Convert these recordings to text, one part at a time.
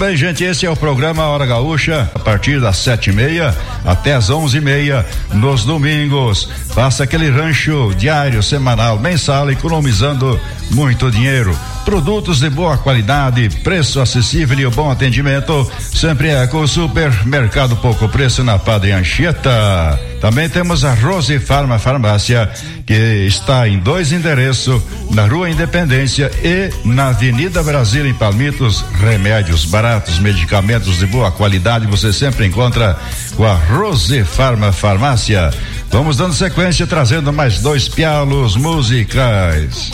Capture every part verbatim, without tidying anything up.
bem, gente, esse é o programa Hora Gaúcha, a partir das sete e meia até as onze e meia nos domingos. Faça aquele rancho diário, semanal, mensal, economizando muito dinheiro. Produtos de boa qualidade, preço acessível e o bom atendimento sempre é com o Supermercado Pouco Preço na Padre Anchieta. Também temos a Rose Farma Farmácia, que está em dois endereços, na Rua Independência e na Avenida Brasil, em Palmitos. Remédios baratos, medicamentos de boa qualidade você sempre encontra com a Rose Farma Farmácia. Vamos dando sequência, trazendo mais dois pialos musicais.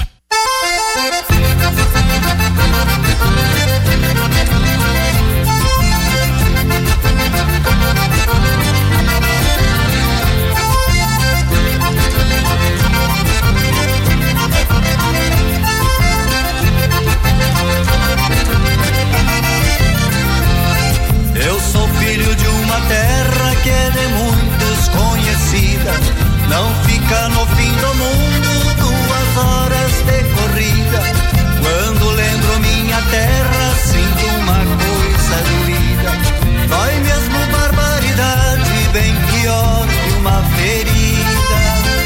Não fica no fim do mundo duas horas de corrida. Quando lembro minha terra, sinto uma coisa doída. Dói mesmo barbaridade, bem pior que uma ferida.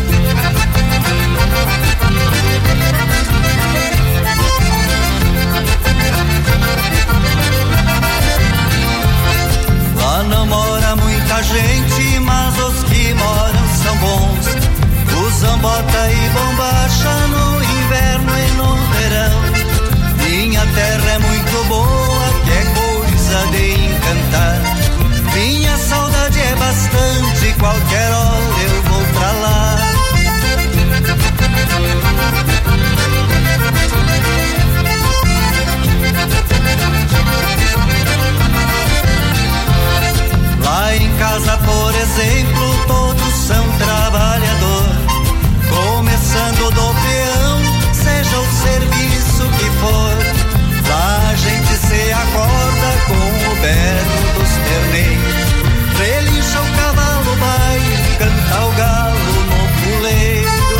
Lá não mora muita gente, mas os que moram são bons. Usam bota e bombacha no inverno e no verão. Minha terra é muito boa, que é coisa de encantar. Minha saudade é bastante, qualquer hora eu vou pra lá. Lá em casa, por exemplo, todos são trabalhadores. Começando do peão, seja o serviço que for. Lá a gente se acorda com o berro dos terneiros. Relincha o cavalo, baile, canta o galo no puleiro.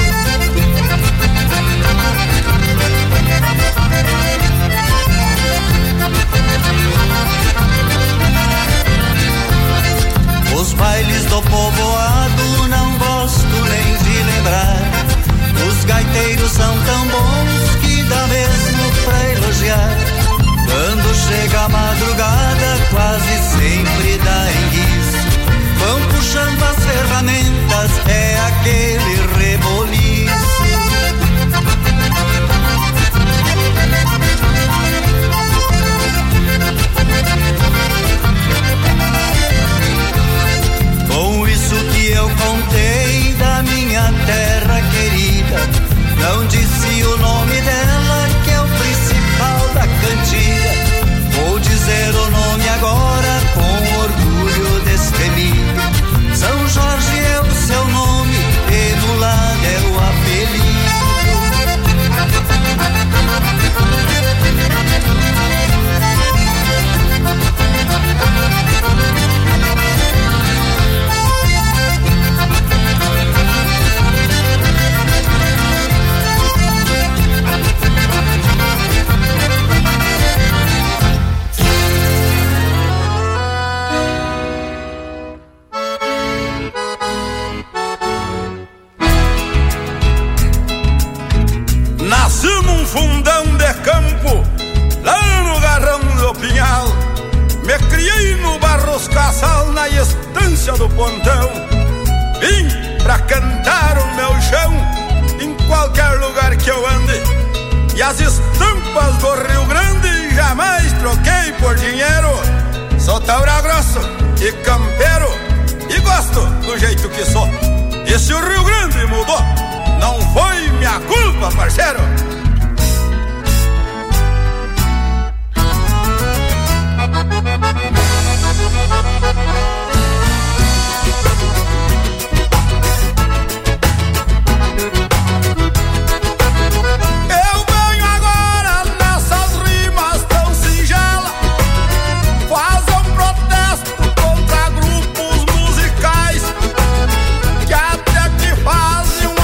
Os bailes do povoado não gosto nem de lembrar. Os gaiteiros são tão bons que dá mesmo pra elogiar. Quando chega a madrugada, quase sempre dá enguiço. Vão puxando as ferramentas, é aquele reboliço. Com isso que eu contei da minha terra querida, não disse o nome dela, que é o principal da cantiga. Vou dizer o nome agora com orgulho destemido. São Jorge é o seu nome e no lado é o apelido. Fundão de campo, lá no garrão do Pinhal. Me criei no Barros Casal, na estância do Pontão. Vim pra cantar o meu chão, em qualquer lugar que eu ande. E as estampas do Rio Grande jamais troquei por dinheiro. Sou taura grosso e campeiro, e gosto do jeito que sou. E se o Rio Grande mudou, não foi minha culpa, parceiro. Eu venho agora nessas rimas tão singelas, fazer um protesto contra grupos musicais que até que fazem um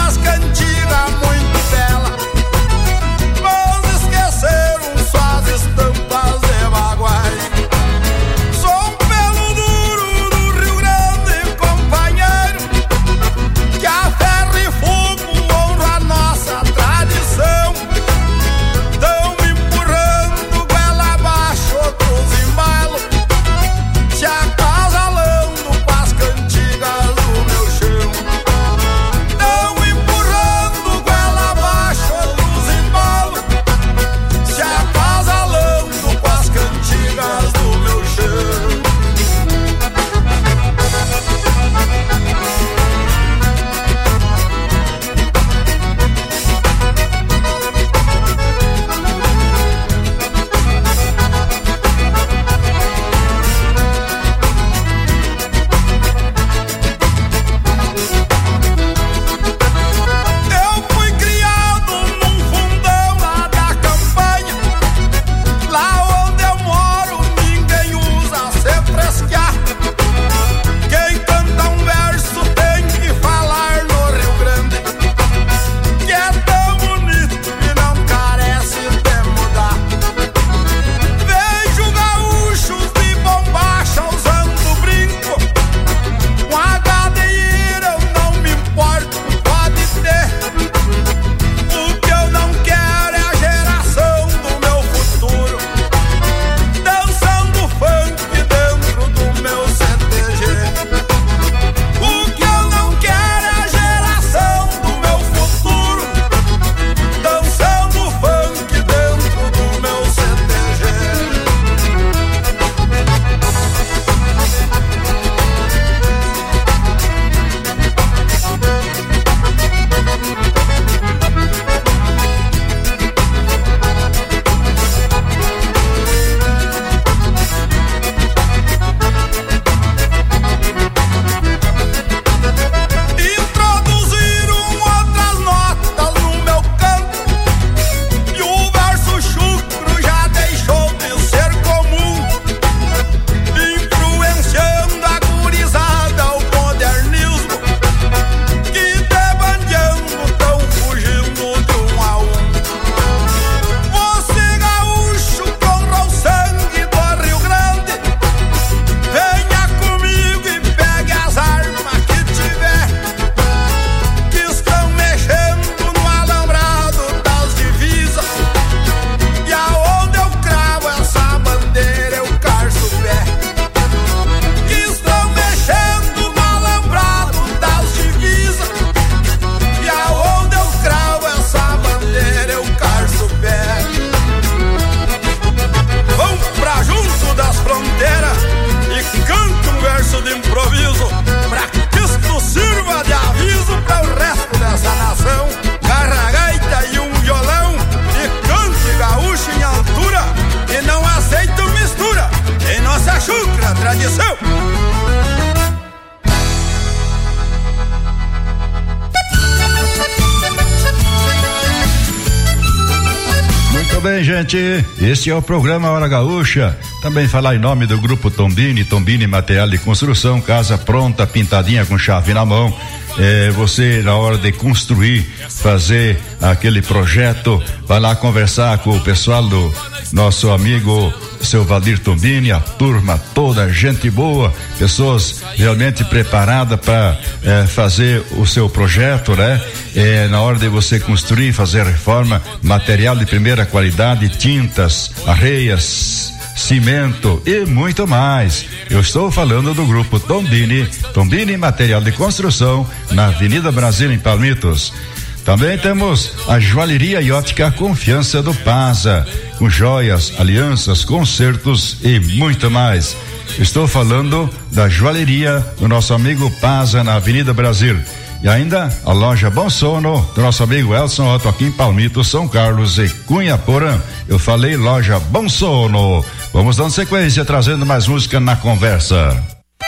bem, gente? Este é o programa Hora Gaúcha. Também falar em nome do Grupo Tombini, Tombini Material de Construção, casa pronta, pintadinha com chave na mão. É, você, na hora de construir, fazer aquele projeto, vai lá conversar com o pessoal do nosso amigo seu Valdir Tombini, a turma toda, gente boa, pessoas realmente preparadas para é, fazer o seu projeto, né? É, na hora de você construir, fazer reforma, material de primeira qualidade, tintas, arreias, cimento e muito mais. Eu estou falando do grupo Tombini, Tombini Material de Construção, na Avenida Brasil, em Palmitos. Também temos a joalheria e ótica Confiança do Paza, com joias, alianças, concertos e muito mais. Estou falando da joalheria do nosso amigo Paza, na Avenida Brasil. E ainda a loja Bom Sono do nosso amigo Elson Otto, aqui em Palmito, São Carlos e Cunha Porã. Eu falei loja Bom Sono. Vamos dando sequência, trazendo mais música na conversa.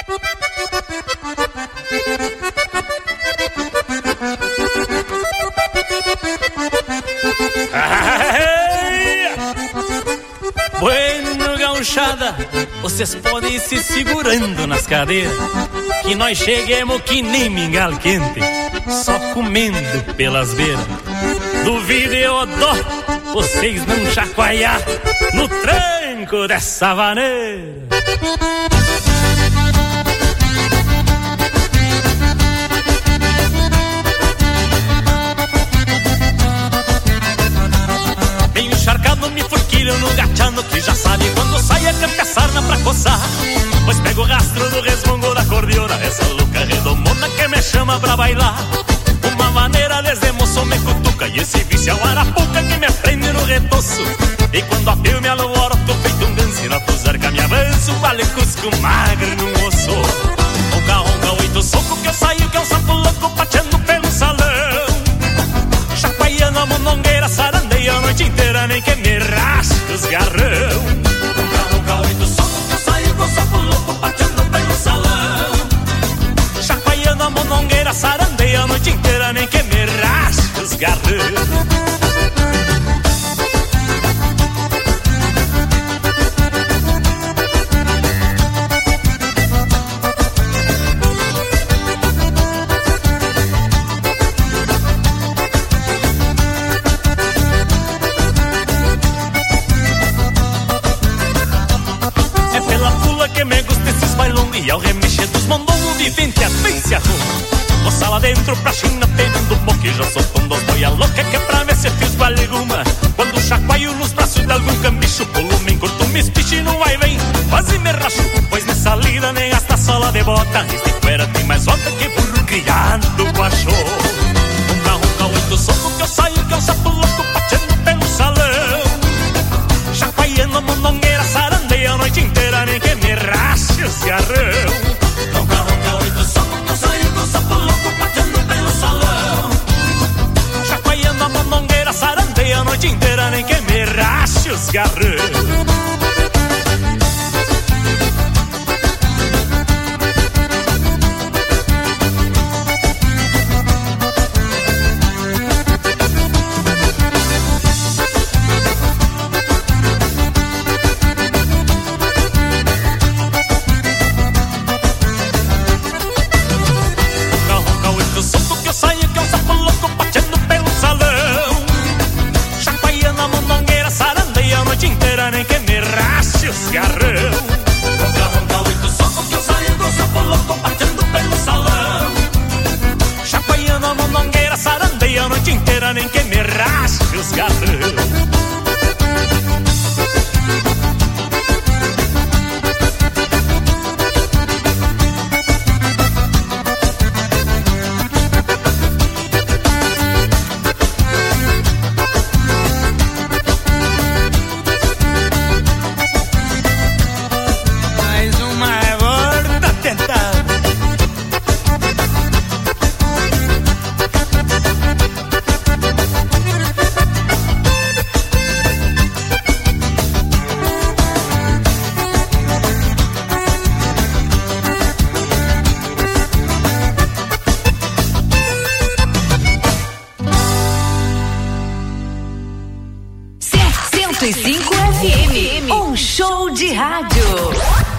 Bueno, gauchada, vocês podem ir se segurando nas cadeiras, que nós cheguemos que nem mingau quente, só comendo pelas beiras. Duvido eu dó, vocês não chacoalhar no tranco dessa vaneira. Bem encharcado, me forquilho no gachano, que já sabe quando sai a campear sarna pra coçar. Pois pego o rastro do resmungo da cordiona, essa louca redomona que me chama pra bailar. Uma maneira desde moço me cutuca, e esse vício é o arapuca que me prende no retoço. E quando apio me alvoro, tô feito um ganso, e na fusarca me avanço, vale cusco magro no osso. Ronca, ronca, oito soco que eu saio, que é um sapo louco pateando pelo salão. Chacoalhando a monongueira, sarandeia a noite inteira, nem que me rasque os garrão. Ronca, ronca, oito soco que eu saio, que é um sapo louco pateando pelo salão. Chacoalhando a monongueira, sarandeia a noite inteira, nem que me rasque os garrão. E ao remexer dos mondongos vivente a bem se arruma. Moça lá dentro pra China pegando um pouco, e já soltam dos boia louca que é pra ver se fiz alguma. Quando chacoalho nos braços de algum cambicho, pulo, me encurto, me espicho e não vai vem, quase me racho. Pois nessa lida nem gasta sola de bota, este cuera tem mais onda que burro criado com a show. Ronca, ronca, oito soco que eu saio, que é um sapo louco pateando pelo salão. Chacoalhando a monongueira, sarandeia a noite inteira, nem que me rache os garrão. Ronca, ronca, oito soco que eu saio, com o sapo louco pateando pelo salão. Chacoalhando a monongueira, sarandeia a noite inteira, nem que me rache os garrão. Nem que me rasgue os garrão. Mais uma volta tentar. cento e cinco F M, um show de rádio.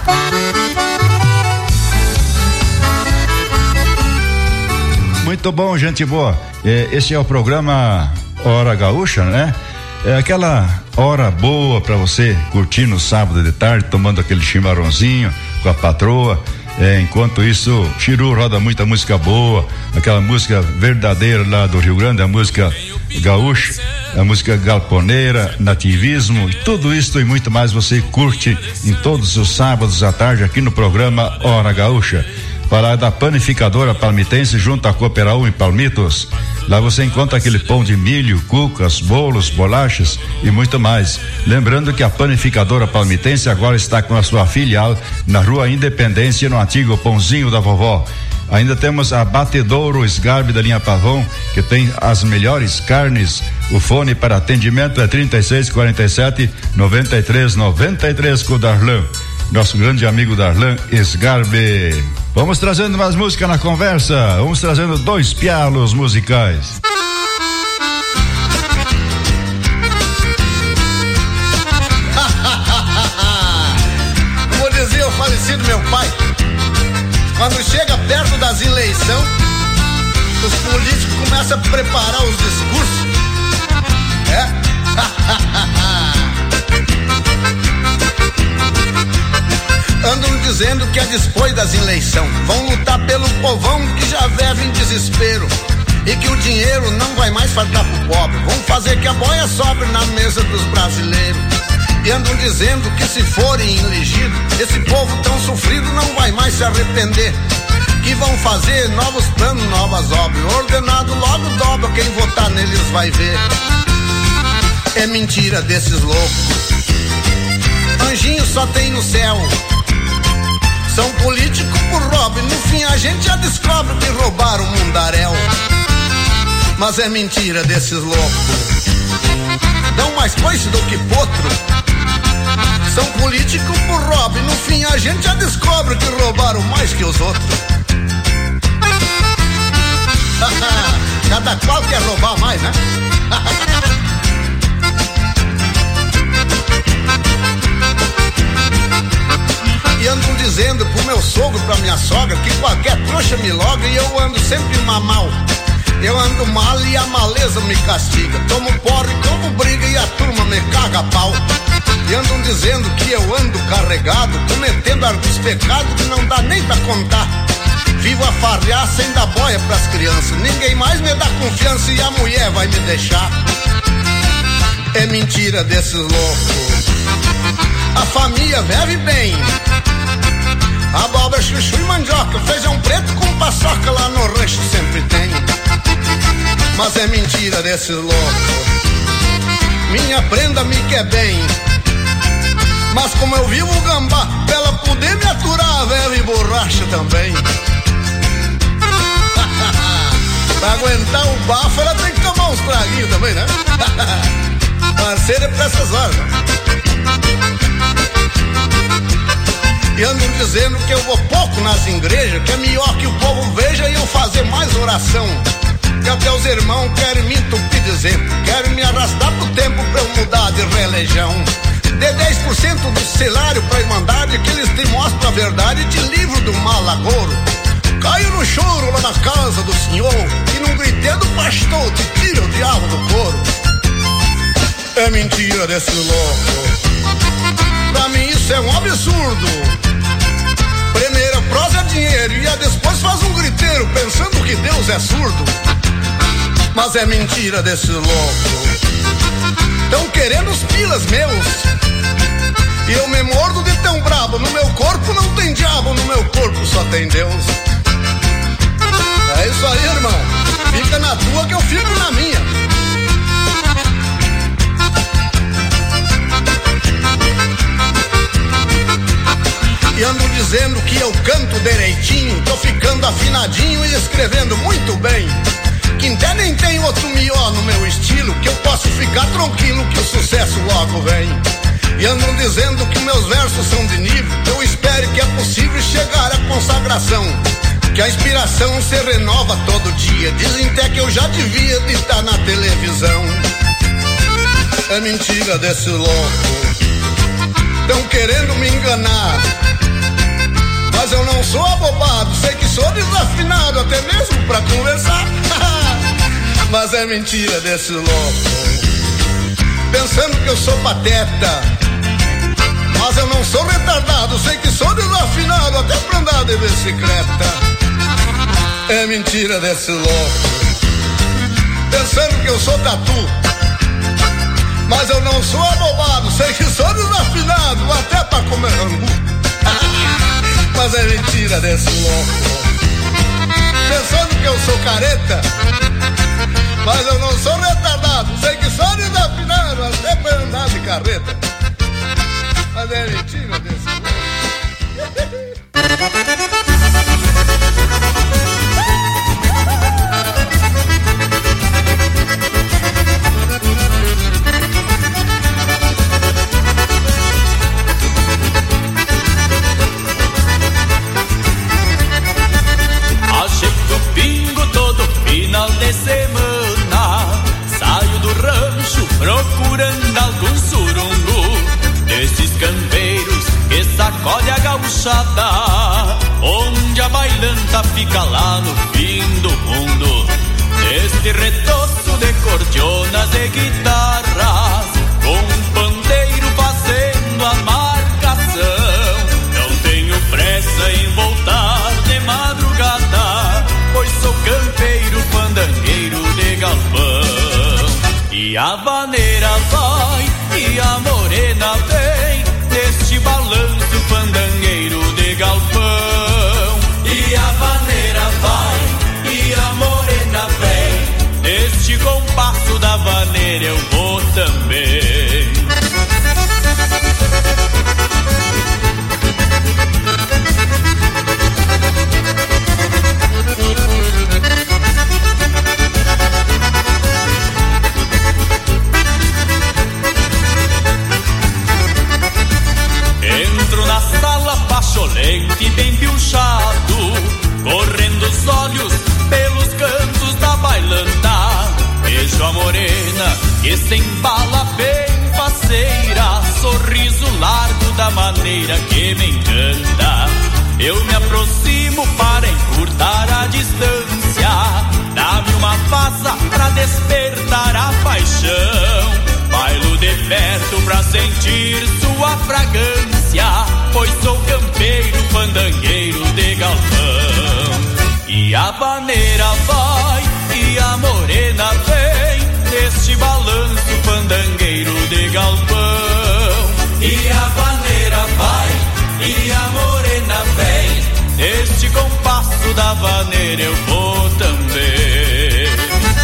Muito bom, gente boa. Esse é o programa Hora Gaúcha, né? É aquela hora boa para você curtir no sábado de tarde, tomando aquele chimarrãozinho com a patroa. É, enquanto isso, Chiru roda muita música boa, aquela música verdadeira lá do Rio Grande, a música gaúcha, a música galponeira, nativismo, e tudo isso e muito mais você curte em todos os sábados à tarde aqui no programa Hora Gaúcha. Para da Panificadora Palmitense, junto à Cooperaú em Palmitos. Lá você encontra aquele pão de milho, cucas, bolos, bolachas e muito mais. Lembrando que a Panificadora Palmitense agora está com a sua filial na Rua Independência, no antigo Pãozinho da Vovó. Ainda temos a Batedouro Sgarbi da linha Pavão, que tem as melhores carnes. O fone para atendimento é trinta e seis, quarenta e sete, noventa e três, noventa e três com o Darlan. Nosso grande amigo Darlan Sgarbi. Vamos trazendo mais música na conversa, vamos trazendo dois pialos musicais. Como dizia o falecido meu pai, quando chega perto das eleições, os políticos começam a preparar os discursos. É? Andam dizendo que é depois das eleições vão lutar pelo povão que já vive em desespero e que o dinheiro não vai mais faltar pro pobre. Vão fazer que a boia sobre na mesa dos brasileiros. E andam dizendo que se forem elegidos, esse povo tão sofrido não vai mais se arrepender. Que vão fazer novos planos, novas obras. Ordenado logo dobra, quem votar neles vai ver. É mentira desses loucos. Anjinho só tem no céu. São políticos por roubo, no fim a gente já descobre que roubaram o mundaréu. Mas é mentira desses loucos. Dão mais coice do que potro. São políticos por roubo, no fim a gente já descobre que roubaram mais que os outros. Cada qual quer roubar mais, né? E andam dizendo pro meu sogro, pra minha sogra, que qualquer trouxa me logra e eu ando sempre mal. Eu ando mal e a maleza me castiga. Tomo porre, como briga e a turma me caga a pau. E andam dizendo que eu ando carregado, cometendo alguns pecados que não dá nem pra contar. Vivo a farrear sem dar boia pras crianças. Ninguém mais me dá confiança e a mulher vai me deixar. É mentira desses loucos. A família vive bem. Abóbora, chuchu e mandioca, feijão preto com paçoca lá no rancho sempre tem. Mas é mentira desses loucos. Minha prenda me quer bem. Mas como eu vivo o gambá, pra ela poder me aturar, velho e borracha também. Pra aguentar o bafo, ela tem que tomar uns traguinhos também, né? Parceiro é pra essas horas. E andam dizendo que eu vou pouco nas igrejas, que é melhor que o povo veja e eu fazer mais oração. Que até os irmãos querem me entupir de exemplo, querem me arrastar pro tempo pra eu mudar de religião. Dê dez por cento do salário pra irmandade, que eles te mostram a verdade, te livro do mal agouro. Caio no choro lá na casa do senhor, e num griteiro do pastor te tira o diabo do couro. É mentira desse louco. Pra mim isso é um absurdo. Primeiro a prosa é dinheiro e a depois faz um griteiro pensando que Deus é surdo. Mas é mentira desse louco. Tão querendo os pilas meus e eu me mordo de tão brabo. No meu corpo não tem diabo, no meu corpo só tem Deus. É isso aí, irmão. Fica na tua que eu fico na minha. E andam dizendo que eu canto direitinho, tô ficando afinadinho e escrevendo muito bem. Que até nem tem outro melhor no meu estilo, que eu posso ficar tranquilo que o sucesso logo vem. E andam dizendo que meus versos são de nível, eu espero que é possível chegar à consagração. Que a inspiração se renova todo dia, dizem até que eu já devia de estar na televisão. É mentira desse louco, tão querendo me enganar. Mas eu não sou abobado, sei que sou desafinado, até mesmo pra conversar. Mas é mentira desse louco, pensando que eu sou pateta. Mas eu não sou retardado, sei que sou desafinado, até pra andar de bicicleta. É mentira desse louco, pensando que eu sou tatu. Mas eu não sou abobado, sei que sou desafinado, até pra comer angu. Mas é mentira desse louco, pensando que eu sou careta. Mas eu não sou retardado, sei que sou desafinado, até pra andar de carreta. Mas é mentira desse louco. Ajeito o pingo todo final de semana, saio do rancho procurando algum surungo, desses campeiros que sacode a gauchada, onde a bailanta fica lá no fim do mundo. Neste retoço de cordionas e guitarras, com um pandeiro fazendo a marcação, não tenho pressa em voltar de madrugada, pois sou campeiro fandangueiro de galpão. E a vaneira vai, e a morena vem, neste balanço fandangueiro de galpão. E a vaneira vai, e a morena vem, neste compasso da vaneira eu vou também. Entro na sala pacholente bem pilchado, correndo os olhos pelos cantos da bailanta. Vejo a morena que se embala bem faceira, sorriso largo da maneira que me encanta. Eu me aproximo para encurtar a distância, dá-me uma passa pra despertar a paixão. Bailo de perto pra sentir sua fragrância, pois sou campeiro fandangueiro de galpão. E a vaneira vai, e a morena vem, neste balanço fandangueiro de galpão. E a vaneira vai, e a morena vem, neste compasso da vaneira eu vou também.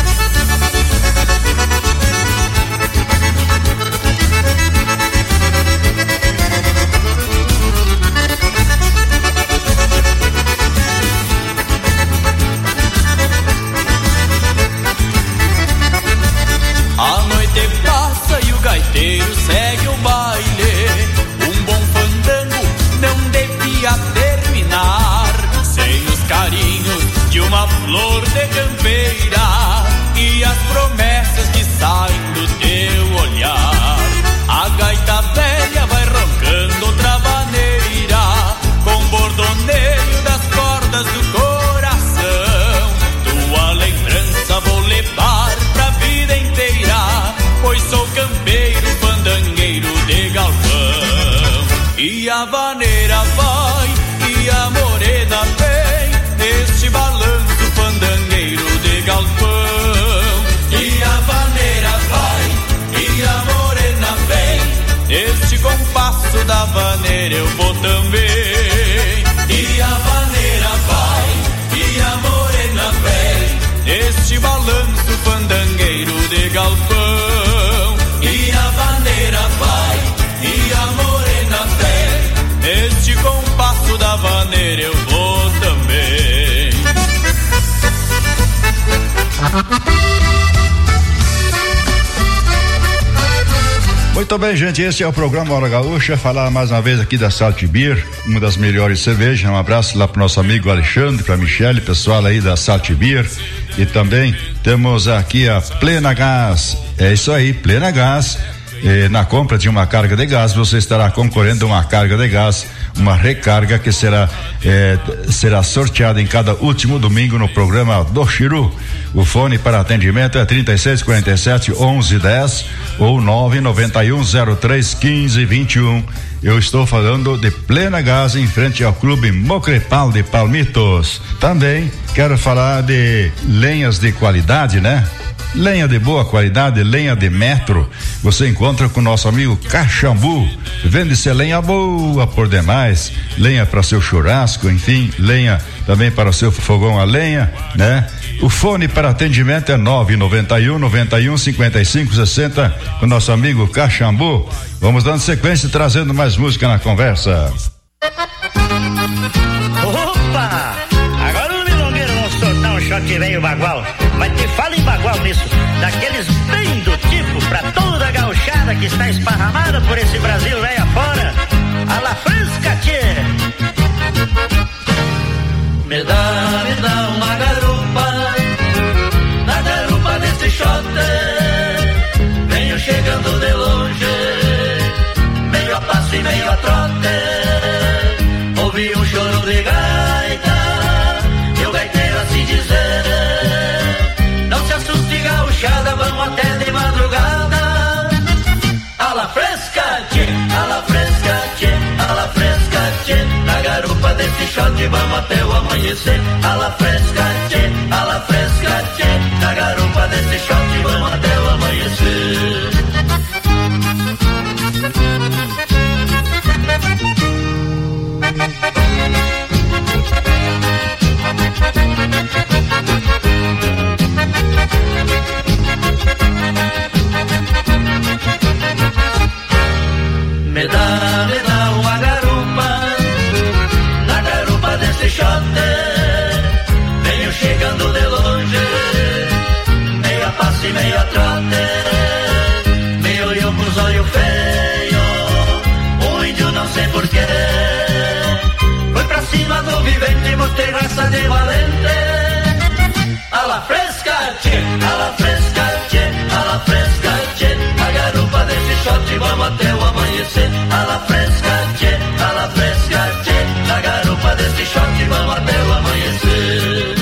A noite passa e o gaiteiro segue o baile. Um bom fandango não devia terminar sem os carinhos de uma flor de campeira e as promessas que saem do teu olhar. A gaita velha vai roncando outra maneira, com bordoneio das cordas do coração. Tua lembrança vou levar pra vida inteira, pois sou campeiro fandangueiro de galpão. E a vaneira vai, e a morena vem, neste balanço fandangueiro de galpão. E a vaneira vai, e a morena vem, neste compasso da vaneira eu vou também. E a vaneira vai, e a morena vem, neste balanço fandangueiro de galpão. E a vaneira vai, e a morena vem, neste compasso da vaneira eu vou também. Muito bem, gente, esse é o programa Hora Gaúcha. Falar mais uma vez aqui da Salt Beer, uma das melhores cervejas. Um abraço lá pro nosso amigo Alexandre, pra Michele, pessoal aí da Salt Beer. E também temos aqui a Plena Gás. É isso aí, Plena Gás. eh, na compra de uma carga de gás, você estará concorrendo a uma carga de gás, uma recarga que será eh, será sorteada em cada último domingo no programa do Chiru. O fone para atendimento é trinta e seis, quarenta e sete, onze, dez ou nove noventa e um, zero três, quinze, vinte e um. Eu estou falando de Plena Gás em frente ao Clube Mocrepal de Palmitos. Também quero falar de lenhas de qualidade, né? Lenha de boa qualidade, lenha de metro, você encontra com o nosso amigo Caxambu. Vende-se lenha boa por demais, lenha para seu churrasco, enfim, lenha também para o seu fogão a lenha, né? O fone para atendimento é nove noventa e um, noventa e um, cinquenta e cinco, sessenta com o nosso amigo Caxambu. Vamos dando sequência, trazendo mais música na conversa. Opa! Agora o milongueiro não soltar um shot velho bagual. Vai ter fala em bagual nisso, daqueles bem do tipo pra toda a gauchada que está esparramada por esse Brasil velho afora. A la fresca, tchê! Me dá, me dá uma garupa, na garupa desse shot. Venho chegando de longe, meio a passo e meio a trote. Ouvi um choro de gaita, e o gaiteiro assim dizer: não se assuste gauchada, vamos até de madrugada. A la fresca, tchê, a la fresca, tchê, a la fresca, tchê. Na garupa desse shot vamos até o amanhecer. A la fresca, tchê, a la fresca, tchê. Na garupa desse shot vamos até o amanhecer. Me dá, me dá uma garupa, na garupa desse shot. Venho chegando de longe, meio a passo e meio a trote. Me olhou com os olhos feios, o índio não sei porquê. Foi pra cima do vivente, mostrei raça de valente. A la fresca, tchê, a la fresca, tchê, a la fresca, tchê. Na garupa desse shot vamos até o amanhecer. A la fresca, tchê, a la fresca, tchê. Na garupa desse shot vamos até o amanhecer.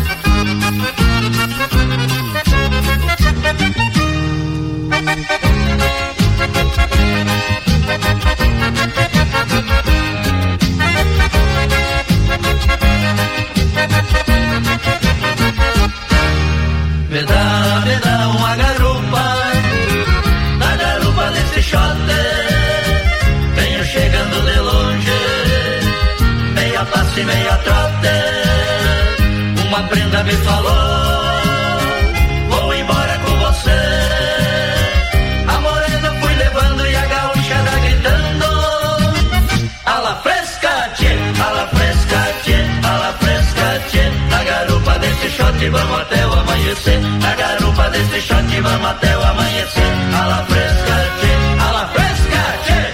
Me dá, me dá uma garupa, na garupa desse shot. Venho chegando de longe, meio a passo e meio a trote. Uma prenda me falou: vou embora com você. A morena fui levando e a gaúchada gritando: a la fresca, tchê, a la fresca, tchê, a la fresca, tchê. Na garupa desse shot vamos até o amanhecer. Na garupa desse shot vamos até o amanhecer. A la fresca, tchê, a la fresca, tchê.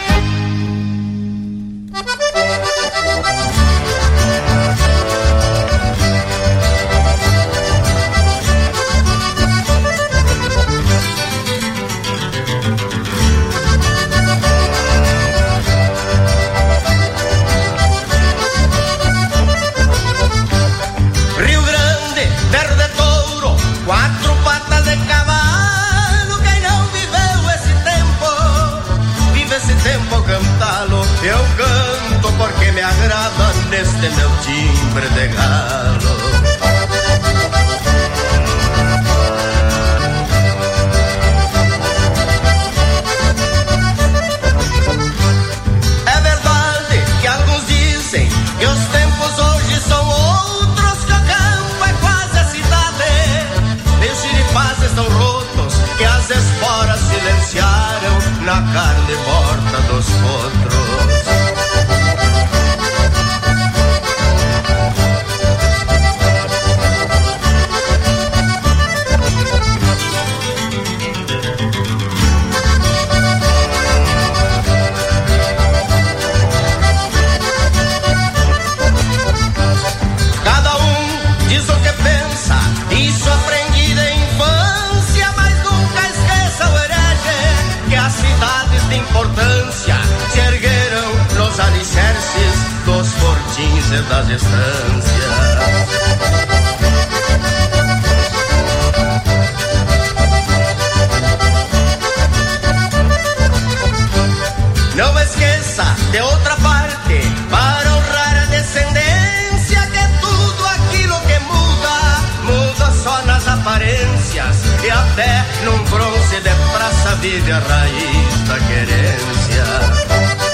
Rio Grande, terra de touro, quatro patas de cavalo. Quem não viveu esse tempo, vive esse tempo cantá-lo. Eu canto porque me agrada neste meu timbre de galo. É verdade que alguns dizem que os tempos hoje são outros, que o campo é quase a cidade. Meus xiripás estão rotos, que as esporas silenciaram na carne morta dos potros. Cada um diz o que pensa, isso aprendi da infância, mas nunca esqueça o herege que e das estâncias. Não esqueça de outra parte, para honrar a descendência, que tudo aquilo que muda, muda só nas aparências, e até num bronze de praça vive a raiz da querência.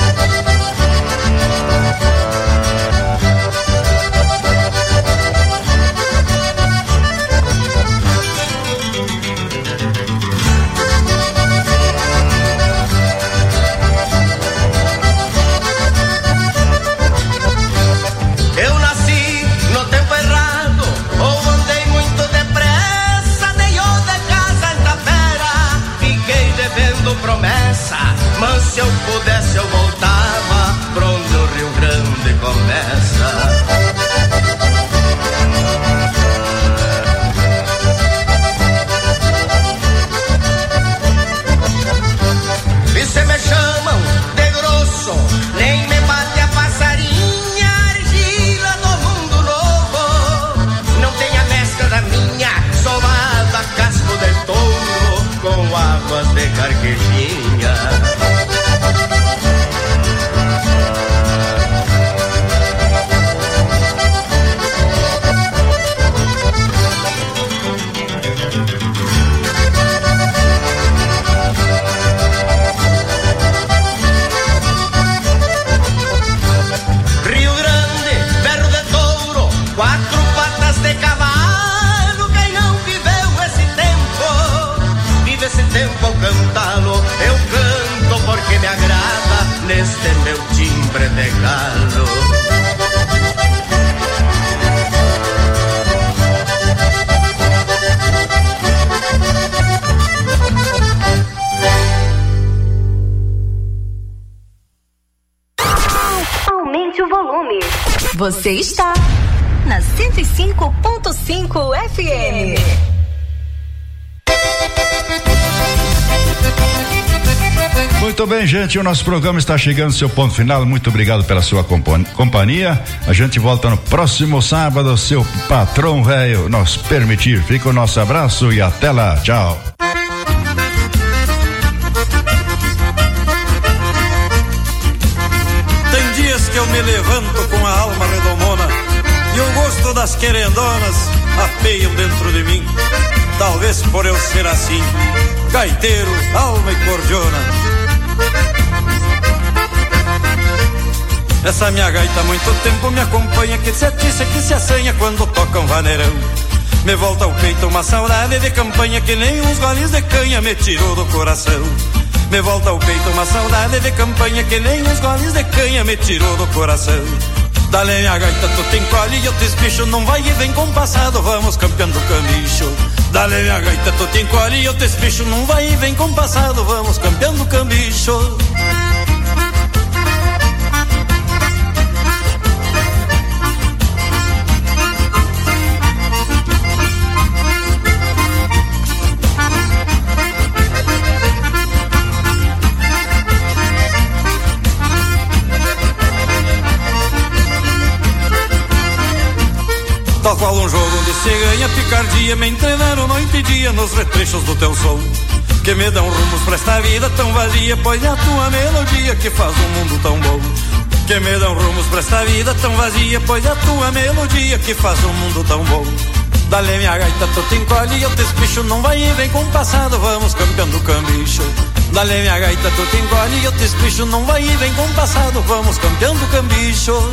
Promessa, mas se eu pudesse eu voltava pra onde o Rio Grande começa. E se me chamam de grosso, nem me bate a passarinha, argila do mundo novo, não tem a mescla da minha, somada casco de touro, com águas de carquejinha. Rio Grande, berro de touro, quatro patas de cavalo, quem não viveu esse tempo, vive esse tempo ao cantá-lo. Eu canto porque me agrada neste meu timbre de galo. Aumente o volume. Você está na cento e cinco ponto cinco F M. Muito bem, gente, o nosso programa está chegando ao seu ponto final. Muito obrigado pela sua companhia. A gente volta no próximo sábado, seu patrão velho nos permitir. Fica o nosso abraço e até lá. Tchau. Tem dias que eu me levanto com a alma redomona e o gosto das querendonas apeiam dentro de mim. Talvez por eu ser assim, gaiteiro, alma e cordiona. Essa minha gaita há muito tempo me acompanha, que se atiça, que se assanha quando toca um vaneirão. Me volta ao peito uma saudade de campanha, que nem uns goles de canha me tirou do coração. Me volta ao peito uma saudade de campanha, que nem uns goles de canha me tirou do coração. Dale minha gaita, tu te encolhe e eu te espicho, não vai e vem compassado, vamos campeão do camicho. Dale minha gaita, tu te encolhe e eu te espicho, não vai e vem compassado, vamos campeão do camicho. Tal qual um jogo onde se ganha picardia, me entrenaram noite e dia nos retrechos do teu som, que me dão rumos pra esta vida tão vazia, pois é a tua melodia que faz um mundo tão bom. Que me dão rumos pra esta vida tão vazia, pois é a tua melodia que faz um mundo tão bom. Dale minha gaita, tu te encolhe e eu te espicho, não vai e vem compassado, vamos campeão do camicho. Dale minha gaita, tu te encolhe e eu te espicho, não vai e vem compassado, vamos campeão do camicho.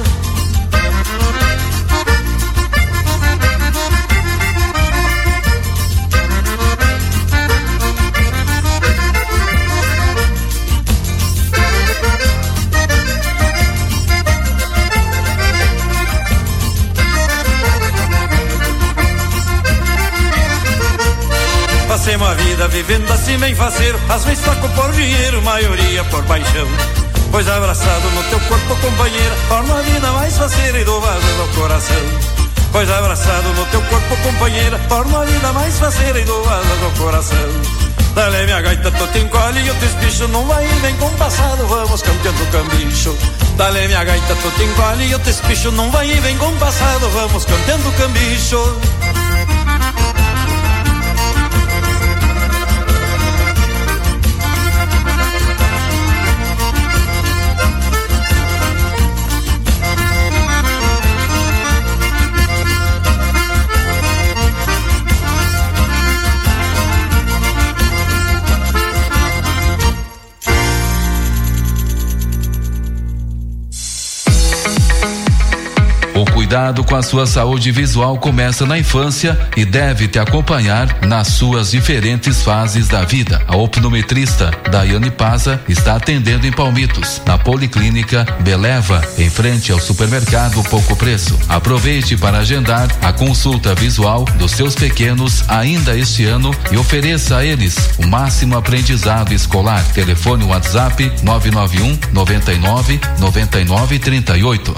Passei uma vida vivendo assim bem faceiro, às vezes troco por dinheiro, maioria por paixão. Pois abraçado no teu corpo, companheira, torno a vida mais faceira e dou vazão ao coração. Pois abraçado no teu corpo, companheira, torno a vida mais faceira e dou vazão ao coração. Dale minha gaita, tu te encolhe e o teu espicho não vai e vem com o passado, vamos campeando cambicho. Dale minha gaita, tu te encolhe e o teu espicho não vai e vem com o passado, vamos campeando cambicho. O cuidado com a sua saúde visual começa na infância e deve te acompanhar nas suas diferentes fases da vida. A optometrista Daiane Paza está atendendo em Palmitos, na Policlínica Beleva, em frente ao supermercado Pouco Preço. Aproveite para agendar a consulta visual dos seus pequenos ainda este ano e ofereça a eles o máximo aprendizado escolar. Telefone WhatsApp nove nove um noventa e nove noventa e nove trinta e oito.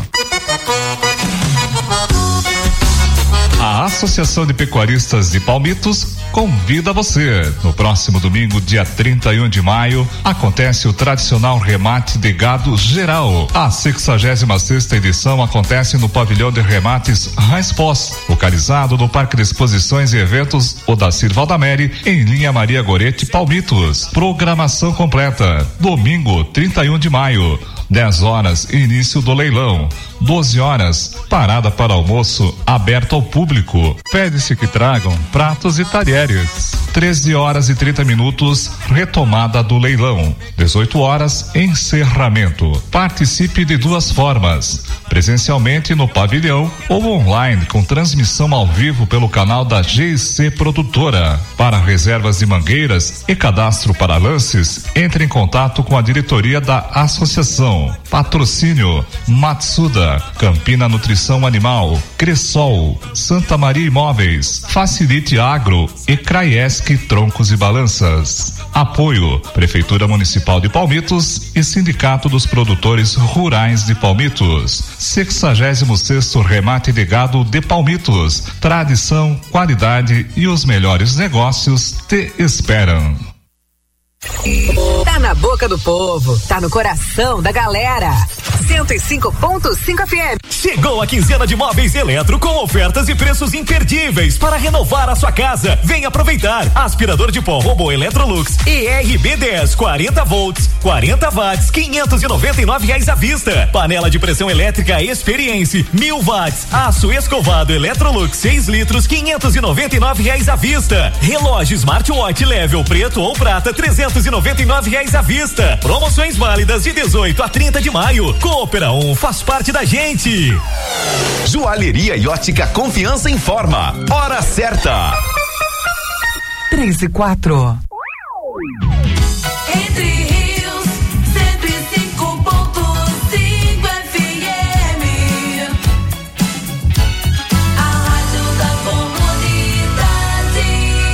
A Associação de Pecuaristas de Palmitos convida você. No próximo domingo, dia trinta e um de maio, acontece o tradicional remate de gado geral. A sexagésima sexta edição acontece no pavilhão de remates Raispós, localizado no Parque de Exposições e Eventos Odacir Valdamere, em linha Maria Gorete, Palmitos. Programação completa. Domingo, trinta e um de maio. dez horas, início do leilão. doze horas, parada para almoço aberto ao público. Pede-se que tragam pratos e talheres. treze horas e trinta minutos, retomada do leilão. dezoito horas, encerramento. Participe de duas formas: presencialmente no pavilhão ou online com transmissão ao vivo pelo canal da G C Produtora. Para reservas de mangueiras e cadastro para lances, entre em contato com a diretoria da associação. Patrocínio Matsuda, Campina Nutrição Animal, Cressol, Santa Maria Imóveis, Facilite Agro e Craiesc Troncos e Balanças. Apoio Prefeitura Municipal de Palmitos e Sindicato dos Produtores Rurais de Palmitos. sexagésimo sexto Remate de Gado de Palmitos. Tradição, qualidade e os melhores negócios te esperam. Tá na boca do povo, tá no coração da galera. cento e cinco ponto cinco F M. Chegou a quinzena de móveis Eletro com ofertas e preços imperdíveis para renovar a sua casa. Vem aproveitar. Aspirador de pó Robô Electrolux E R B dez, quarenta volts, quarenta watts, quinhentos e noventa e nove reais à vista. Panela de pressão elétrica Experience, mil watts. Aço escovado Electrolux seis litros, quinhentos e noventa e nove reais à vista. Relógio Smartwatch Level preto ou prata, trezentos e noventa e nove reais à vista. Promoções válidas de dezoito a trinta de maio. Coopera um faz parte da gente. Joalheria e ótica Confiança informa. Hora certa. Três e quatro. Entre Rios, cento e cinco ponto cinco F M. A rádio da comunidade.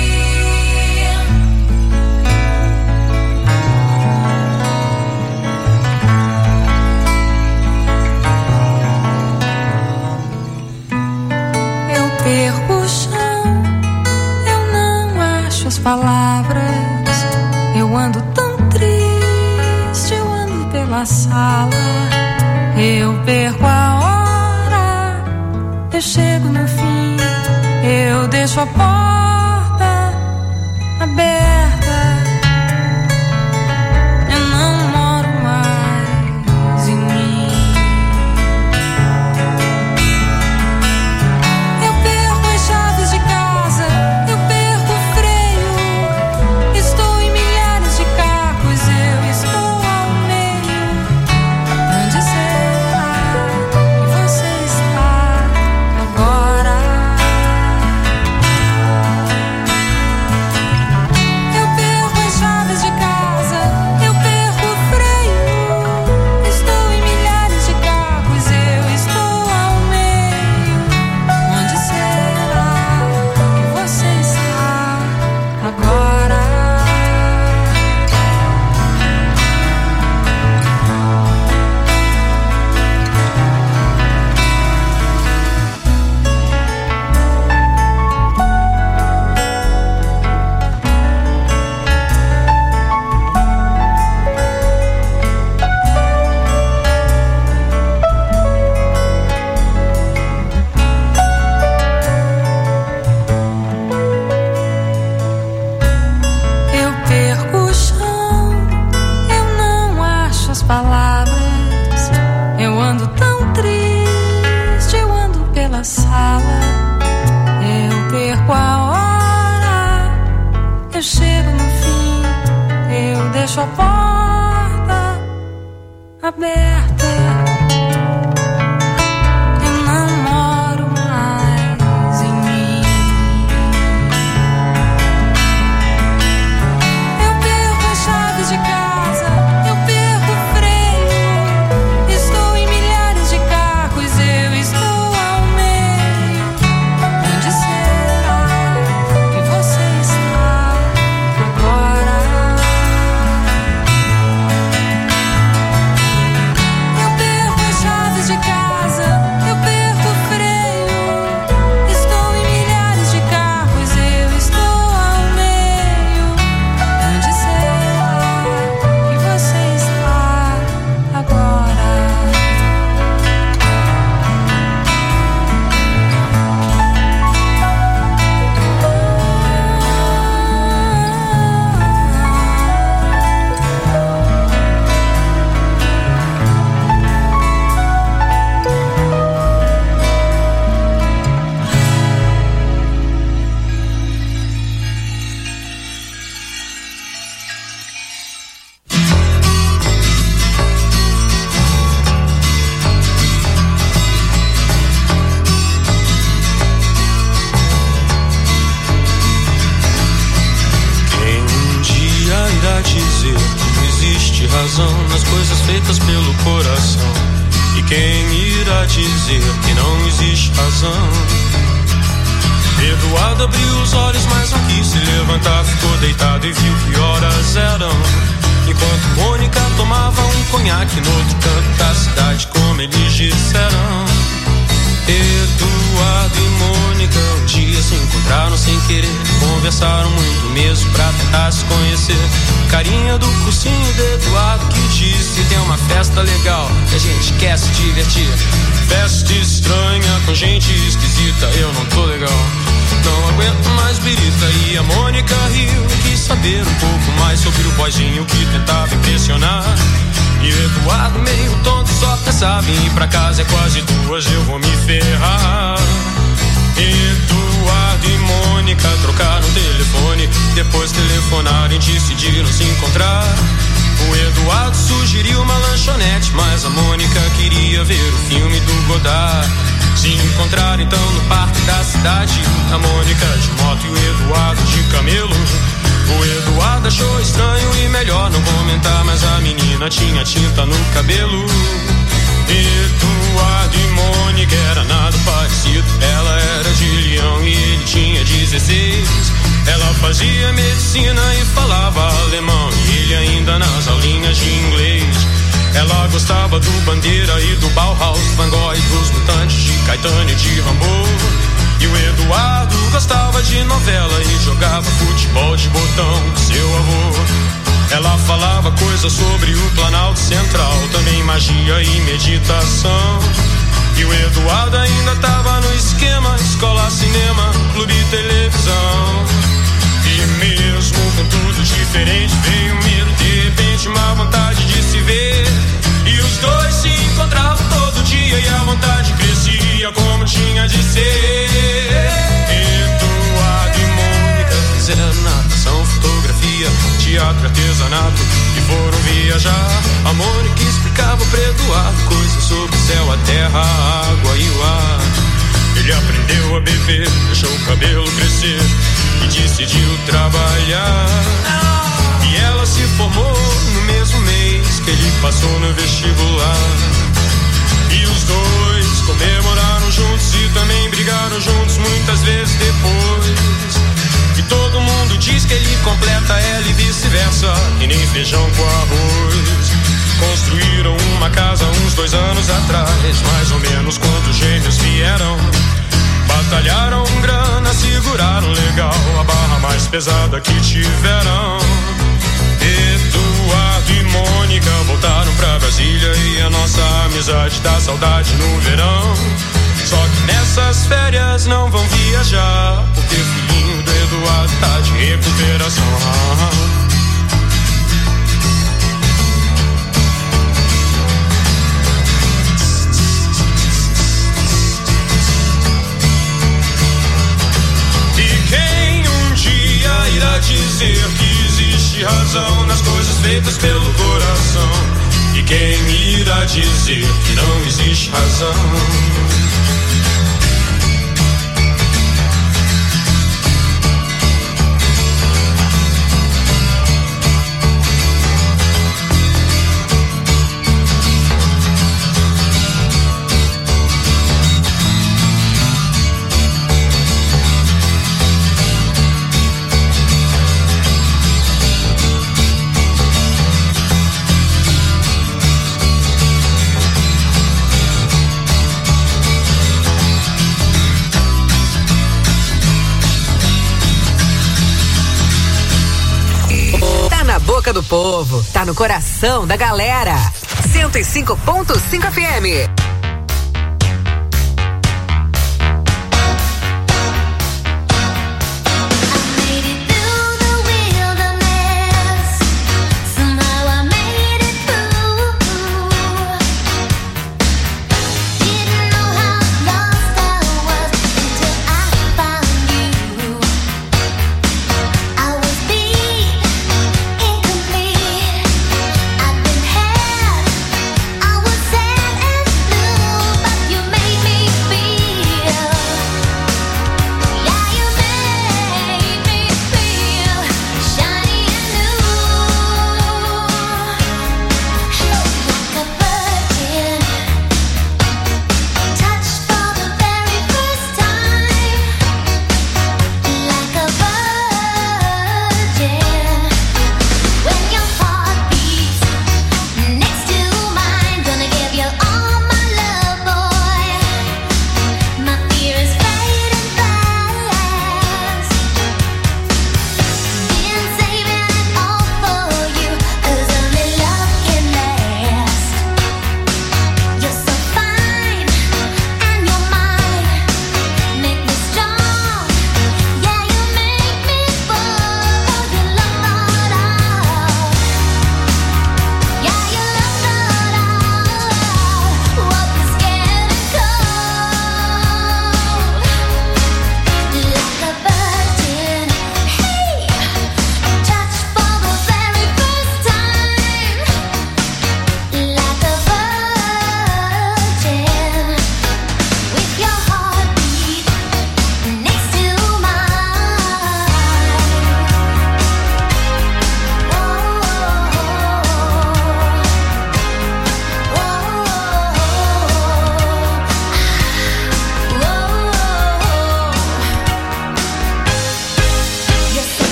Eu perco o chão, eu não acho as palavras. Eu ando tão triste, eu ando pela sala. Eu perco a hora, eu chego no fim. Eu deixo a porta aberta. Eu não moro mais em mim. Eu perco as chaves de casa, eu perco o freio. Estou em milhares de carros, eu estou ao meio. Onde será que você está agora? eu deixo a porta aberta. Eu não moro mais em mim. Eu perco as chaves de casa, eu perco o freio. Estou em milhares de carros, eu estou ao meio. Onde será que você está agora? Eu perco as chaves de casa, eu perco o freio. Estou em milhares de carros, eu estou ao meio. Onde será que você está agora? Quem um dia irá dizer que não existe razão nas coisas feitas pelo coração? E quem irá dizer que não existe razão? Eduardo abriu os olhos, mas não quis se levantar. Ficou deitado e viu que horas eram. Enquanto Mônica tomava um conhaque no outro canto da cidade, como eles disseram. Eduardo e Mônica um dia se encontraram sem querer. Conversaram muito mesmo pra tentar se conhecer. Carinha do cursinho de Eduardo que disse: tem uma festa legal que a gente quer se divertir. Festa estranha com gente esquisita, eu não tô legal, não aguento mais birita. E a Mônica riu, quis saber um pouco mais sobre o boyzinho que tentava impressionar. E Eduardo meio tonto só pensava em ir pra casa, é quase duas, eu vou me ferrar. Eduardo e Mônica trocaram o telefone, depois telefonaram e decidiram se encontrar. O Eduardo sugeriu uma lanchonete, mas a Mônica queria ver o filme do Godard. Se encontraram então no parque da cidade, a Mônica de moto e o Eduardo de camelo. O Eduardo achou estranho e melhor não comentar, mas a menina tinha tinta no cabelo. Eduardo e Mônica era nada parecido. Ela era de Leão e ele tinha dezesseis. Ela fazia medicina e falava alemão, e ele ainda nas aulinhas de inglês. Ela gostava do Bandeira e do Bauhaus, Van Gogh e dos Mutantes, de Caetano e de Rambo. E o Eduardo gostava de novela e jogava futebol de botão com seu avô. Ela falava coisas sobre o Planalto Central, também magia e meditação. E o Eduardo ainda tava no esquema: escola, cinema, clube e televisão. E mesmo com tudo diferente, veio um medo, de repente uma vontade de se ver. E os dois se encontravam todo dia e a vontade crescia como tinha de ser. Eduardo e Mônica fizeram natação, fotografia, teatro, artesanato e foram viajar. A Mônica explicava pra Eduardo coisas sobre o céu, a terra, a água e o ar. Ele aprendeu a beber, deixou o cabelo crescer e decidiu trabalhar. E ela se formou no mesmo mês que ele passou no vestibular. E os dois comemoraram juntos e também brigaram juntos muitas vezes depois. E todo mundo diz que ele completa ela e vice-versa, e nem feijão com arroz. Construíram uma casa uns dois anos atrás, mais ou menos quando os gêmeos vieram. Batalharam grana, seguraram legal a barra mais pesada que tiveram. Eduardo e Mônica voltaram pra Brasília e a nossa amizade dá saudade no verão. Só que nessas férias não vão viajar, porque o filhinho do Eduardo tá de recuperação. E quem um dia irá dizer que existe razão nas coisas feitas pelo coração. E quem me irá dizer que não existe razão? Boca do povo, tá no coração da galera. cento e cinco ponto cinco F M. I was sad and blue.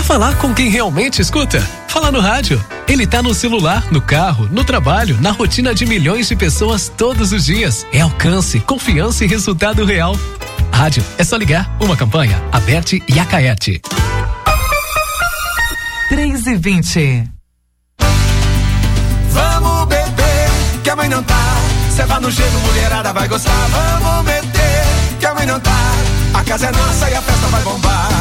falar com quem realmente escuta? Fala no rádio. Ele tá no celular, no carro, no trabalho, na rotina de milhões de pessoas todos os dias. É alcance, confiança e resultado real. Rádio, é só ligar. Uma campanha, Aberte e Acaerte. três e vinte. Vamos beber, que a mãe não tá. Ceva no gelo, mulherada vai gostar. Vamos meter, que a mãe não tá. A casa é nossa e a festa vai bombar.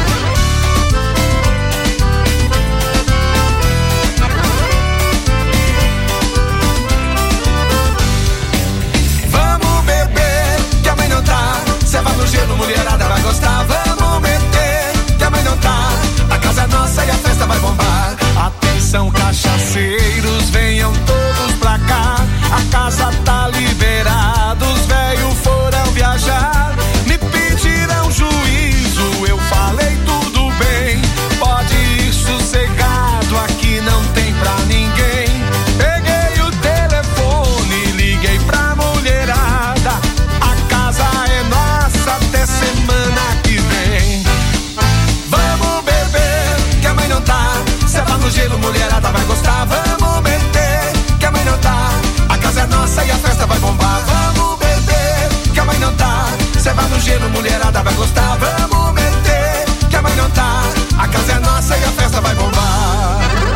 Vamos beber, que a mãe não tá. Ceva no gelo, mulherada vai gostar. Vamos meter, que a mãe não tá. A casa é nossa e a festa vai bombar. Atenção, cachaceiros, venham todos pra cá. A casa tá liberada, os velhos foram viajar. Me pediram juízo, eu falei tudo bem. Pode ir sossegado, aqui não tem pra ninguém. Peguei o telefone, liguei pra mulherada. A casa é nossa até semana que vem. Vamos beber, que a mãe não tá. Ceva no gelo, mulherada vai gostar. Vamos meter, que a mãe não tá. A casa é nossa e a festa vai bombar. Vamos beber, que a mãe não tá. Ceva no gelo, mulherada vai gostar. Vamos meter, que a mãe não tá. A casa é nossa e a festa vai bombar.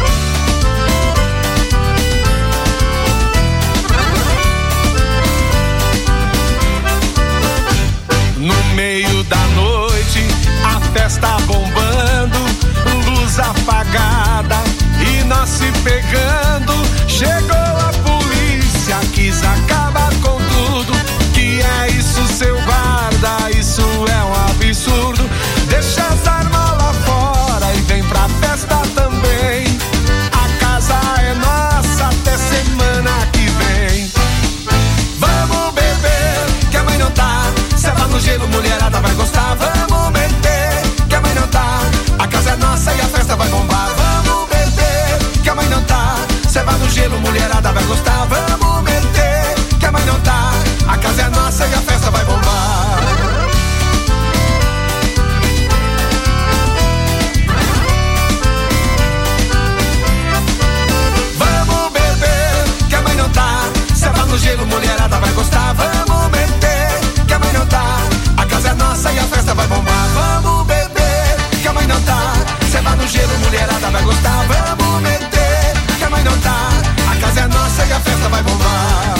No meio da noite, a festa bombando, luz apagada e nós se pegando. Chegou a polícia, quis acabar com tudo. Que é isso, seu guarda? Isso é um absurdo. Deixa as armas lá fora e vem pra festa também. A casa é nossa até semana que vem. Vamos beber, que a mãe não tá. Ceva no gelo, mulherada vai gostar. Vamos meter, que a mãe não tá. A casa é nossa e a festa vai bombar. Vamos beber, que a mãe não tá. Ceva no gelo, mulherada vai gostar. Vamos meter, que a mãe não tá. A casa é nossa e a festa vai bombar. Vamos beber, que a mãe não tá. Ceva no gelo, mulherada vai gostar. Vamos meter, que a mãe não tá. A casa é nossa e a festa vai bombar. Vamos beber, que a mãe não tá. Ceva no gelo, mulherada vai gostar. Vamos meter, que a mãe não tá. A casa é nossa e a festa vai bombar.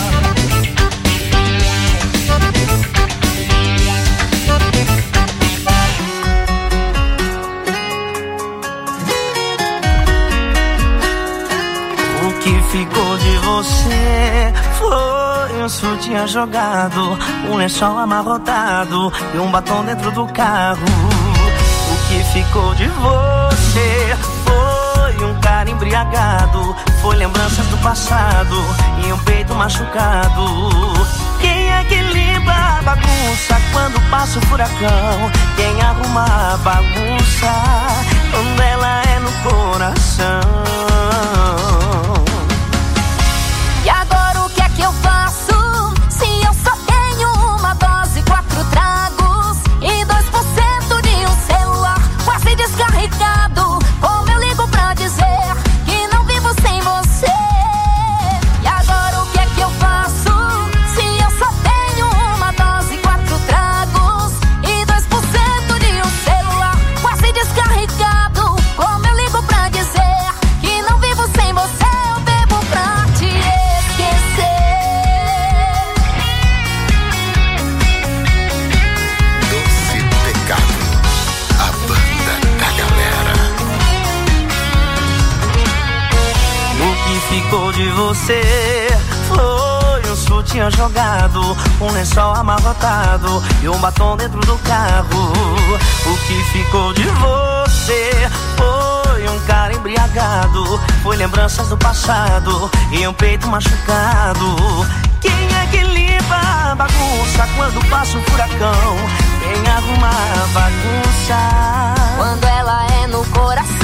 O que ficou de você foi um sutiã jogado, um lençol amarrotado e um batom dentro do carro. O que ficou de você foi um cara embriagado, foi lembranças do passado e um peito machucado. Quem é que limpa a bagunça quando passa o furacão? Quem arruma a bagunça quando ela é no coração? E agora o que é que eu faço? Se eu só tenho uma dose, quatro tragos e dois por cento de um celular quase descarregado. Como eu ligo pra dizer que não vivo sem você? E agora o que é que eu faço? Se eu só tenho uma dose, quatro tragos e dois por cento de um celular quase descarregado. Como eu ligo pra dizer que não vivo sem você? Eu bebo pra te esquecer. Doce Pecado, a banda da galera. O que ficou de você foi um sutiã jogado, um lençol amarrotado e um batom dentro do carro. O que ficou de você foi um cara embriagado, foi lembranças do passado e um peito machucado. Quem é que limpa a bagunça quando passa um furacão? Quem arruma a bagunça Quando ela é no coração.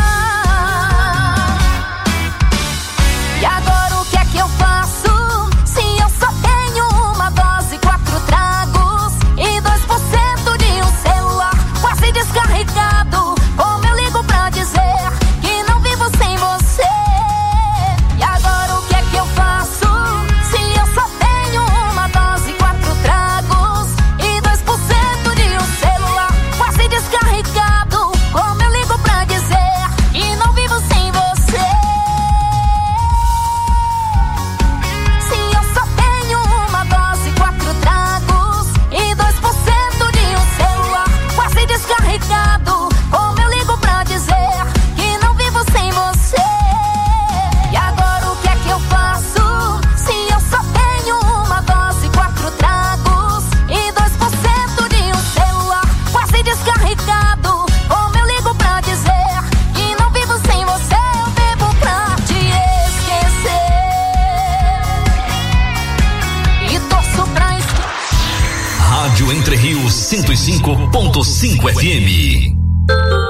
E agora o que é que eu faço? Se eu só tenho uma dose, quatro tragos e dois por cento de um celular quase descarregado. Como eu ligo pra cinco ponto cinco F M.